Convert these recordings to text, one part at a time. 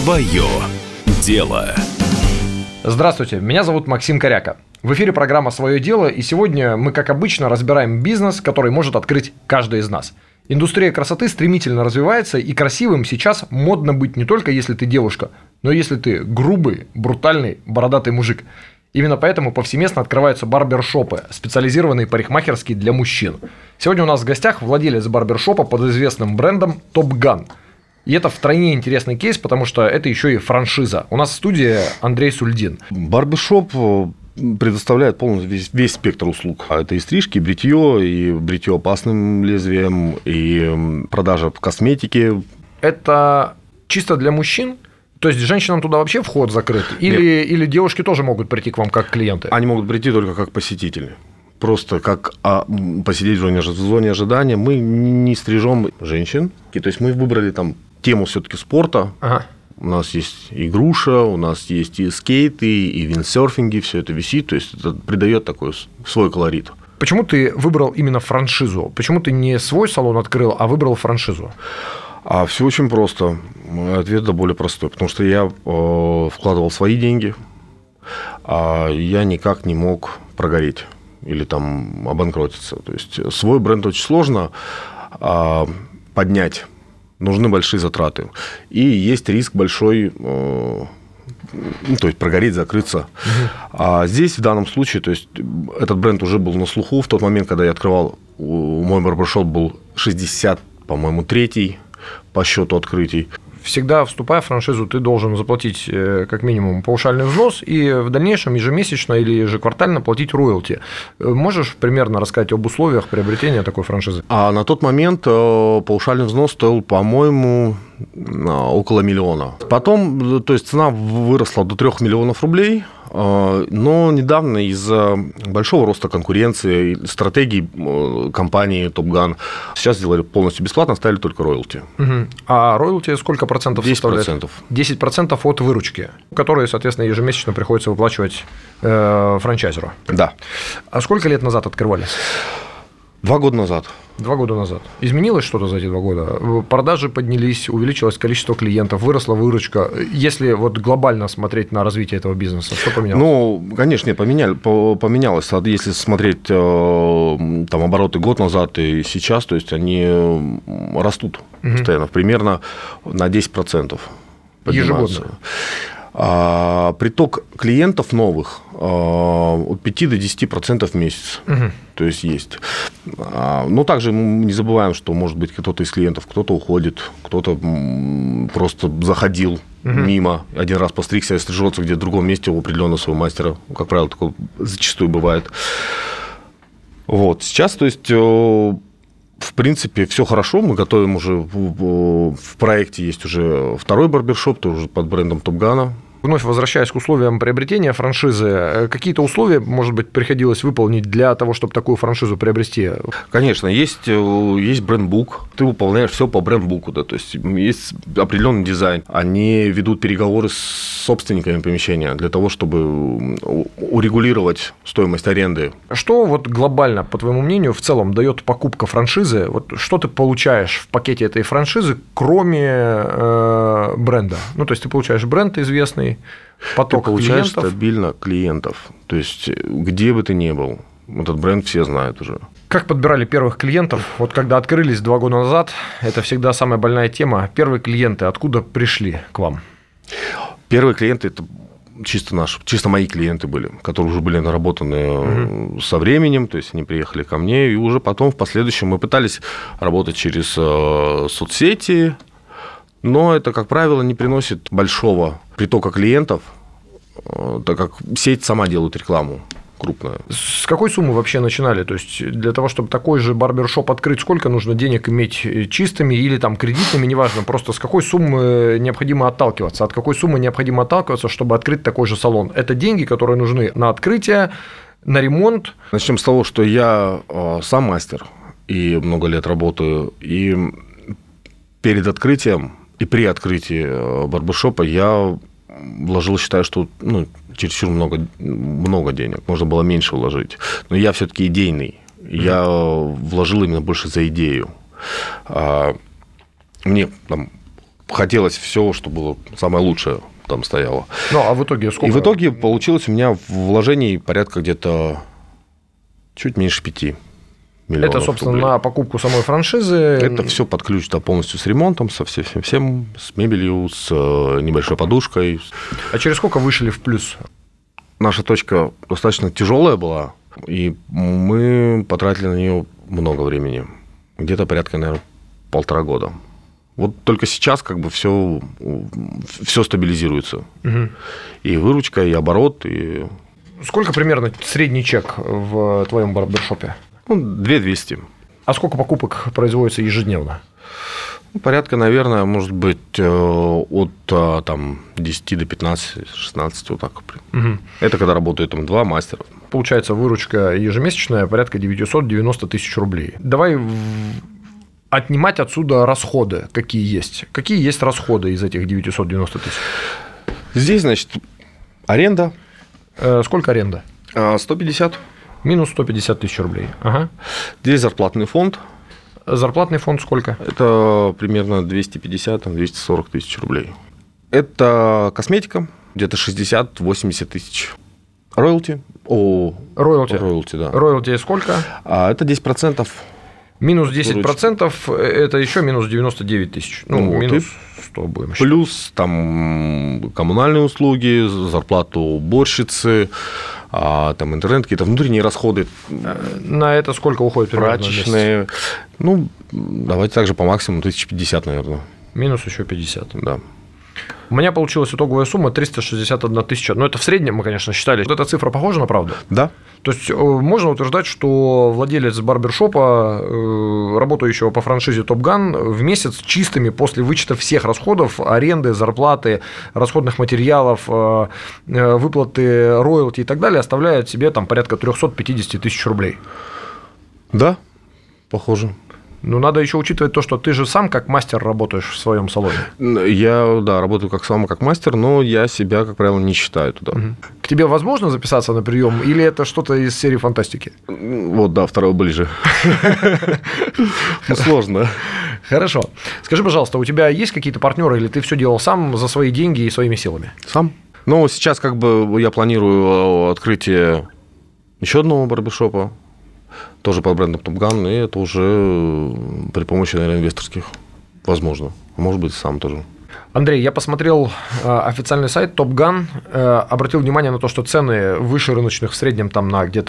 Свое дело. Здравствуйте, меня зовут Максим Коряка. В эфире программа «Свое дело», и сегодня мы, как обычно, разбираем бизнес, который может открыть каждый из нас. Индустрия красоты стремительно развивается, и красивым сейчас модно быть не только если ты девушка, но и если ты грубый, брутальный, бородатый мужик. Именно поэтому повсеместно открываются барбершопы, специализированные парикмахерские для мужчин. Сегодня у нас в гостях владелец барбершопа под известным брендом Top Gun. И это втройне интересный кейс, потому что это еще и франшиза. У нас в студии Андрей Сульдин. Барбершоп предоставляет полностью весь спектр услуг. Это и стрижки, и бритье опасным лезвием, и продажа косметики. Это чисто для мужчин? То есть женщинам туда вообще вход закрыт? Или девушки тоже могут прийти к вам как клиенты? Они могут прийти только как посетители. Просто как посидеть в зоне ожидания. Мы не стрижем женщин. То есть мы выбрали там тему все-таки спорта. Ага. У нас есть и груша, у нас есть и скейты, и виндсерфинги, все это висит, то есть это придает такой свой колорит. Почему ты выбрал именно франшизу? Почему ты не свой салон открыл, а выбрал франшизу? Все очень просто. Ответ более простой. Потому что я вкладывал свои деньги, а я никак не мог прогореть или там обанкротиться. То есть свой бренд очень сложно поднять. Нужны большие затраты. И есть риск большой, то есть прогореть, закрыться. А здесь в данном случае, то есть этот бренд уже был на слуху. В тот момент, когда я открывал, мой барбершоп был 60, по-моему, 3-й по счету открытий. Всегда, вступая в франшизу, ты должен заплатить как минимум паушальный взнос и в дальнейшем ежемесячно или ежеквартально платить роялти. Можешь примерно рассказать об условиях приобретения такой франшизы? А на тот момент паушальный взнос стоил, по-моему, около 1 миллиона. Потом, то есть цена выросла до 3 миллионов рублей, но недавно из-за большого роста конкуренции, стратегий компании Top Gun сейчас сделали полностью бесплатно, оставили только роялти. Угу. А роялти сколько процентов 10%. составляет? 10% от выручки, которые, соответственно, ежемесячно приходится выплачивать франчайзеру. Да. А сколько лет назад открывались? 2 года назад. 2 года назад. Изменилось что-то за эти 2 года? Продажи поднялись, увеличилось количество клиентов, выросла выручка. Если вот глобально смотреть на развитие этого бизнеса, что поменялось? Ну, конечно, поменялось. Если смотреть там обороты год назад и сейчас, то есть они растут постоянно, примерно на 10% поднимаются. Ежегодно. Приток клиентов новых от 5 до 10% в месяц. То есть. Но также не забываем, что, может быть, кто-то из клиентов, кто-то уходит, кто-то просто заходил мимо, один раз постригся и стрижется где-то в другом месте у определенного своего мастера. Как правило, такое зачастую бывает. Вот. Сейчас, то есть, в принципе, все хорошо. Мы готовим уже, в проекте есть уже второй барбершоп, тоже под брендом Top Gun. Вновь возвращаясь к условиям приобретения франшизы, какие-то условия, может быть, приходилось выполнить для того, чтобы такую франшизу приобрести? Конечно, есть брендбук, ты выполняешь все по брендбуку, да, то есть определенный дизайн. Они ведут переговоры с собственниками помещения для того, чтобы урегулировать стоимость аренды. Что вот глобально, по твоему мнению, в целом дает покупка франшизы? Вот что ты получаешь в пакете этой франшизы, кроме бренда? Ну, то есть ты получаешь бренд известный, поток ты получаешь клиентов. Стабильно клиентов. То есть где бы ты ни был, этот бренд все знают уже. Как подбирали первых клиентов? Вот когда открылись 2 года назад, это всегда самая больная тема. Первые клиенты откуда пришли к вам? Первые клиенты – это чисто мои клиенты были, которые уже были наработаны со временем, то есть они приехали ко мне, и уже потом в последующем мы пытались работать через соцсети, но это, как правило, не приносит большого притока клиентов, так как сеть сама делает рекламу крупная. С какой суммы вообще начинали? То есть для того, чтобы такой же барбершоп открыть, сколько нужно денег иметь чистыми или там кредитными, неважно, просто с какой суммы необходимо отталкиваться? От какой суммы необходимо отталкиваться, чтобы открыть такой же салон? Это деньги, которые нужны на открытие, на ремонт? Начнем с того, что я сам мастер и много лет работаю, и перед открытием и при открытии барбершопа я вложил, считаю, что чересчур много денег, можно было меньше вложить. Но я все-таки идейный, я вложил именно больше за идею. Мне хотелось все, что было самое лучшее, там стояло. Ну, а в итоге сколько? И в итоге получилось у меня вложений порядка где-то чуть меньше 5 миллионов Это, собственно, рублей. на покупку самой франшизы. Это все под ключ, да, полностью с ремонтом, со всем, с мебелью, с небольшой подушкой. А через сколько вышли в плюс? Наша точка достаточно тяжелая была, и мы потратили на нее много времени. Где-то порядка, наверное, 1,5 года. Вот только сейчас как бы все стабилизируется. Угу. И выручка, и оборот, и... Сколько примерно средний чек в твоем барбершопе? 2200. А сколько покупок производится ежедневно? Порядка, наверное, может быть, от там, 10 до 15, 16, вот так. Угу. Это когда работают там 2 мастера. Получается, выручка ежемесячная порядка 990 тысяч рублей. Давай отнимать отсюда расходы, какие есть. Какие есть расходы из этих 990 тысяч? Здесь, значит, аренда. Сколько аренда? 150. Минус 150 тысяч рублей. Ага. Здесь зарплатный фонд. Зарплатный фонд сколько? Это примерно 250-240 тысяч рублей. Это косметика, где-то 60-80 тысяч. Роялти. Роялти, да. Роялти сколько? Это 10%. Минус 10% это еще минус 99 тысяч. Минус 100 будем считать. Плюс там коммунальные услуги, зарплату уборщицы, там интернет, какие-то внутренние расходы. На это сколько уходит примерно? Прачечные. Давайте также по максимуму 1050, наверное. Минус еще 50. Да. У меня получилась итоговая сумма 361 тысяча. Но это в среднем мы, конечно, считали. Вот эта цифра похожа на правду? Да. То есть можно утверждать, что владелец барбершопа, работающего по франшизе Top Gun, в месяц чистыми после вычета всех расходов, аренды, зарплаты, расходных материалов, выплаты роялти и так далее, оставляет себе там порядка 350 тысяч рублей. Да, похоже. Надо еще учитывать то, что ты же сам как мастер работаешь в своем салоне. Я, работаю как мастер, но я себя, как правило, не считаю туда. Угу. К тебе возможно записаться на прием, или это что-то из серии фантастики? Второго ближе. Сложно. Хорошо. Скажи, пожалуйста, у тебя есть какие-то партнеры, или ты все делал сам за свои деньги и своими силами? Сам. Сейчас я планирую открытие еще одного барбершопа. Тоже под брендом Top Gun, и это уже при помощи, наверное, инвесторских. Возможно. Может быть, сам тоже. Андрей, я посмотрел официальный сайт Top Gun, обратил внимание на то, что цены выше рыночных в среднем там на где-то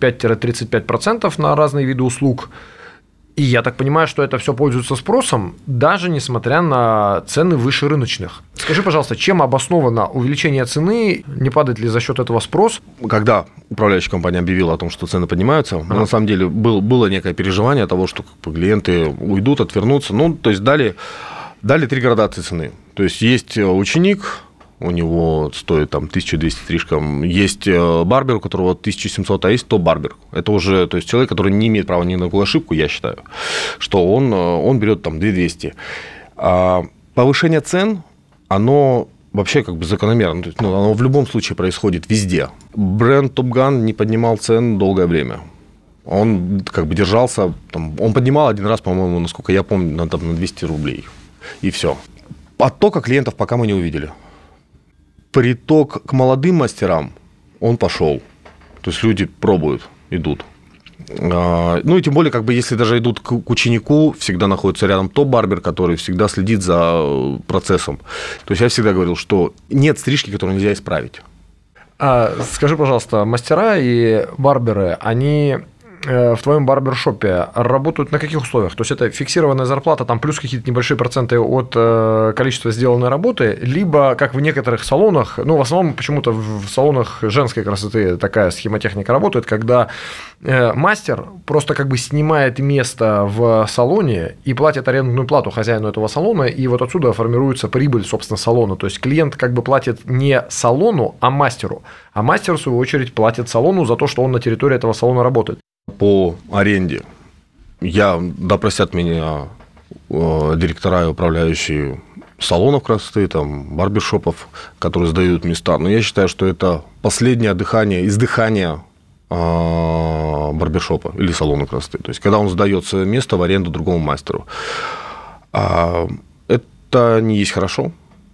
25-35% на разные виды услуг. И я так понимаю, что это все пользуется спросом, даже несмотря на цены выше рыночных. Скажи, пожалуйста, чем обосновано увеличение цены? Не падает ли за счет этого спрос? Когда управляющая компания объявила о том, что цены поднимаются, на самом деле было некое переживание того, что клиенты уйдут, отвернутся. То есть дали 3 градации цены. То есть ученик, у него стоит там 1200 стрижкам, есть барбер, у которого 1700, а есть топ-барбер. Это уже, то есть человек, который не имеет права ни на какую ошибку, я считаю, что он берет там 2200. Повышение цен, оно вообще как бы закономерно, то есть, оно в любом случае происходит везде. Бренд Top Gun не поднимал цен долгое время. Он как бы держался, он поднимал один раз, по-моему, насколько я помню, на 200 рублей. И все. Оттока клиентов пока мы не увидели. Приток к молодым мастерам, он пошел. То есть люди пробуют, идут. И тем более, если даже идут к ученику, всегда находится рядом топ-барбер, который всегда следит за процессом. То есть я всегда говорил, что нет стрижки, которую нельзя исправить. Скажи, пожалуйста, мастера и барберы, они в твоем барбершопе работают на каких условиях? То есть это фиксированная зарплата, там плюс какие-то небольшие проценты от количества сделанной работы, либо, как в некоторых салонах, в основном почему-то в салонах женской красоты такая схемотехника работает, когда мастер просто снимает место в салоне и платит арендную плату хозяину этого салона, и вот отсюда формируется прибыль, собственно, салона. То есть клиент платит не салону, а мастеру. А мастер, в свою очередь, платит салону за то, что он на территории этого салона работает. По аренде простят меня директора и управляющие салонов красоты, барбершопов, которые сдают места. Но я считаю, что это последнее издыхание барбершопа или салона красоты. То есть, когда он сдает свое место в аренду другому мастеру. Это Это не есть хорошо.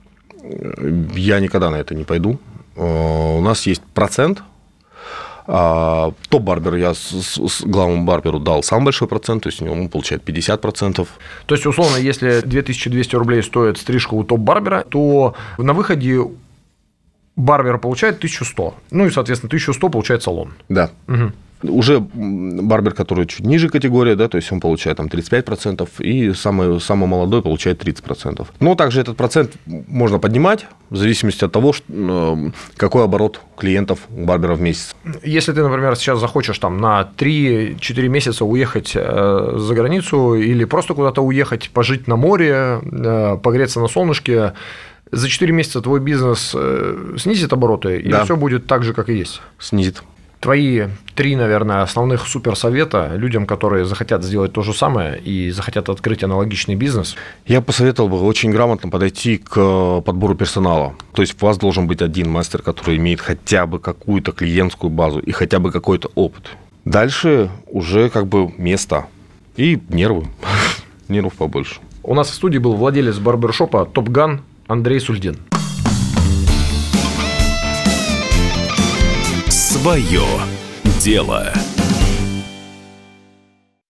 Я никогда на это не пойду. У нас есть процент. Топ-барбер, я с главному барберу дал самый большой процент, то есть он получает 50%. То есть, условно, если 2200 рублей стоит стрижка у топ-барбера, то на выходе барбер получает 1100. Ну и, соответственно, 1100 получает салон. Да. Угу. Уже барбер, который чуть ниже категория, да, то есть он получает там 35%, и самый молодой получает 30%. Но также этот процент можно поднимать в зависимости от того, какой оборот клиентов у барбера в месяц. Если ты, например, сейчас захочешь там на 3-4 месяца уехать за границу или просто куда-то уехать, пожить на море, погреться на солнышке, за 4 месяца твой бизнес снизит обороты, или все будет так же, как и есть? Снизит. Твои 3, наверное, основных суперсовета людям, которые захотят сделать то же самое и захотят открыть аналогичный бизнес? Я посоветовал бы очень грамотно подойти к подбору персонала. То есть у вас должен быть один мастер, который имеет хотя бы какую-то клиентскую базу и хотя бы какой-то опыт. Дальше уже как бы место и нервы. Нервов побольше. У нас в студии был владелец барбершопа «Топган» Андрей Сульдин. Свое дело.